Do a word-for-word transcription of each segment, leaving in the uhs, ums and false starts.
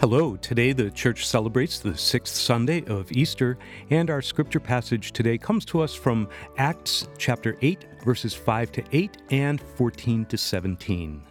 Hello, today the church celebrates the sixth Sunday of Easter, and our scripture passage today comes to us from Acts chapter eight, verses five to eight and fourteen to seventeen.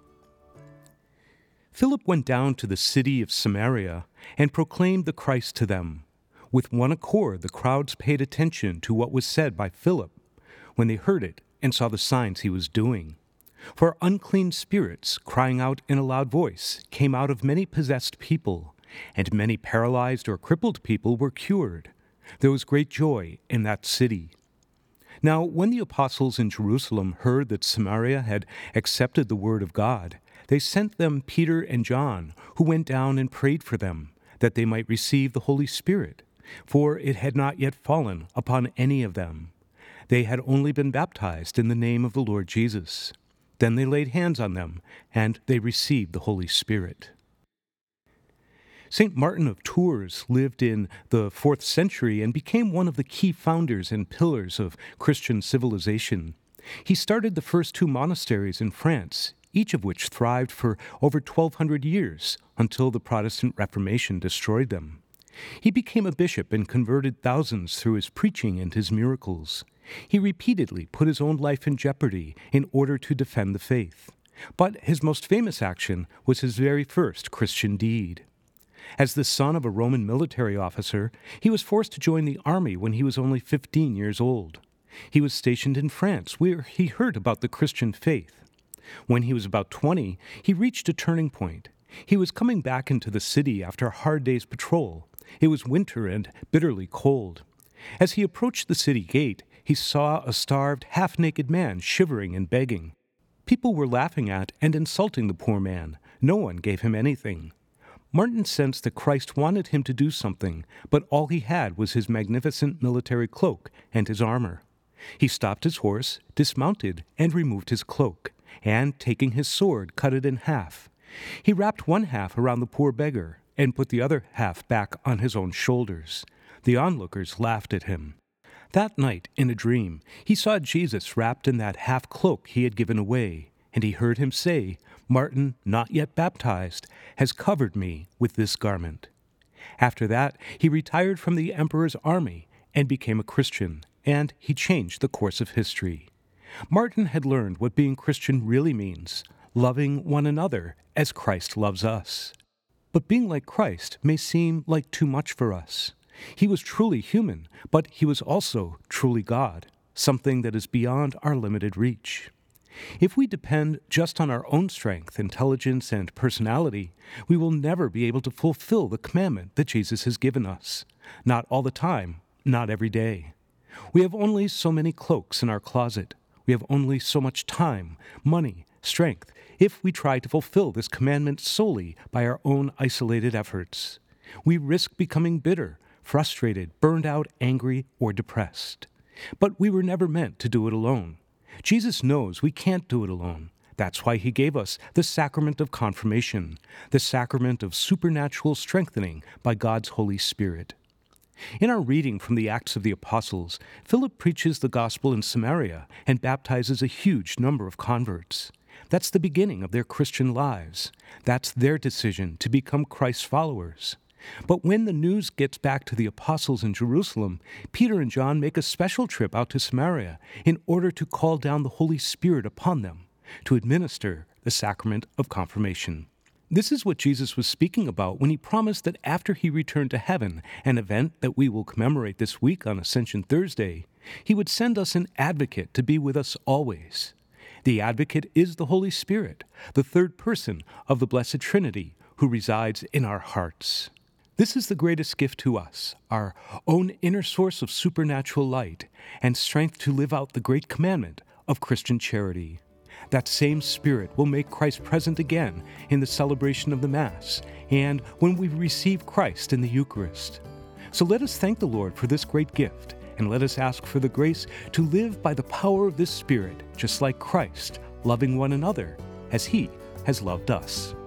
Philip went down to the city of Samaria and proclaimed the Christ to them. With one accord, the crowds paid attention to what was said by Philip when they heard it and saw the signs he was doing. For unclean spirits, crying out in a loud voice, came out of many possessed people, and many paralyzed or crippled people were cured. There was great joy in that city. Now, when the apostles in Jerusalem heard that Samaria had accepted the word of God, they sent them Peter and John, who went down and prayed for them, that they might receive the Holy Spirit, for it had not yet fallen upon any of them. They had only been baptized in the name of the Lord Jesus. Then they laid hands on them, and they received the Holy Spirit. Saint Martin of Tours lived in the fourth century and became one of the key founders and pillars of Christian civilization. He started the first two monasteries in France, each of which thrived for over twelve hundred years until the Protestant Reformation destroyed them. He became a bishop and converted thousands through his preaching and his miracles. He repeatedly put his own life in jeopardy in order to defend the faith. But his most famous action was his very first Christian deed. As the son of a Roman military officer, he was forced to join the army when he was only fifteen years old. He was stationed in France, where he heard about the Christian faith. When he was about twenty, he reached a turning point. He was coming back into the city after a hard day's patrol. It was winter and bitterly cold. As he approached the city gate, he saw a starved, half-naked man shivering and begging. People were laughing at and insulting the poor man. No one gave him anything. Martin sensed that Christ wanted him to do something, but all he had was his magnificent military cloak and his armor. He stopped his horse, dismounted, and removed his cloak, and, taking his sword, cut it in half. He wrapped one half around the poor beggar and put the other half back on his own shoulders. The onlookers laughed at him. That night, in a dream, he saw Jesus wrapped in that half cloak he had given away, and he heard him say, "Martin, not yet baptized, has covered me with this garment." After that, he retired from the emperor's army and became a Christian, and he changed the course of history. Martin had learned what being Christian really means, loving one another as Christ loves us. But being like Christ may seem like too much for us. He was truly human, but he was also truly God, something that is beyond our limited reach. If we depend just on our own strength, intelligence, and personality, we will never be able to fulfill the commandment that Jesus has given us. Not all the time, not every day. We have only so many cloaks in our closet. We have only so much time, money, strength, if we try to fulfill this commandment solely by our own isolated efforts. We risk becoming bitter, frustrated, burned out, angry, or depressed. But we were never meant to do it alone. Jesus knows we can't do it alone. That's why he gave us the sacrament of confirmation, the sacrament of supernatural strengthening by God's Holy Spirit. In our reading from the Acts of the Apostles, Philip preaches the gospel in Samaria and baptizes a huge number of converts. That's the beginning of their Christian lives. That's their decision to become Christ's followers. But when the news gets back to the apostles in Jerusalem, Peter and John make a special trip out to Samaria in order to call down the Holy Spirit upon them, to administer the sacrament of confirmation. This is what Jesus was speaking about when he promised that after he returned to heaven, an event that we will commemorate this week on Ascension Thursday, he would send us an advocate to be with us always. The advocate is the Holy Spirit, the third person of the Blessed Trinity, who resides in our hearts. This is the greatest gift to us, our own inner source of supernatural light and strength to live out the great commandment of Christian charity. That same Spirit will make Christ present again in the celebration of the Mass and when we receive Christ in the Eucharist. So let us thank the Lord for this great gift, and let us ask for the grace to live by the power of this Spirit, just like Christ, loving one another as he has loved us.